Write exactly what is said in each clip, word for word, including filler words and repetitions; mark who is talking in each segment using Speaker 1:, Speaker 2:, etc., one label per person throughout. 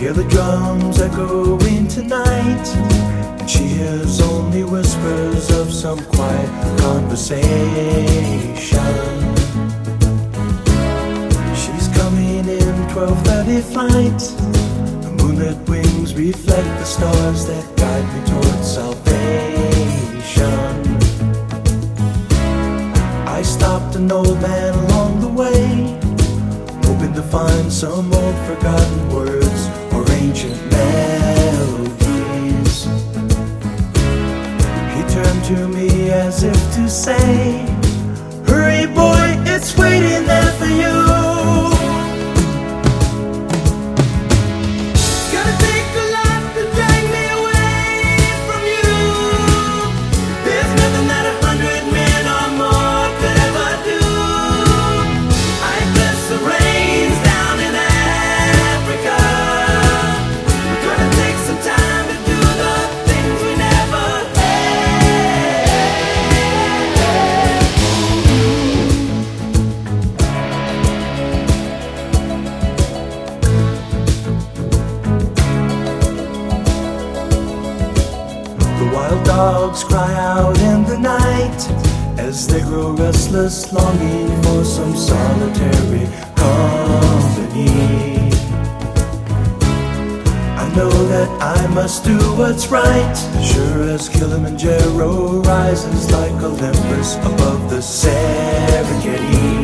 Speaker 1: Hear the drums echoing tonight, and she hears only whispers of some quiet conversation. She's coming in twelve thirty flight. The moonlit wings reflect the stars that guide me towards salvation. I stopped an old man along the way, hoping to find some old forgotten words or ancient melodies. He turned to me as if to say, "Hurry boy, it's waiting there for you." Wild dogs cry out in the night as they grow restless, longing for some solitary company. I know that I must do what's right, sure as Kilimanjaro rises like Olympus above the Serengeti.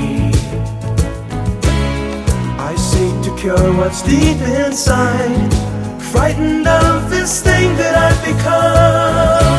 Speaker 1: I seek to cure what's deep inside, frightened of this thing that I've become.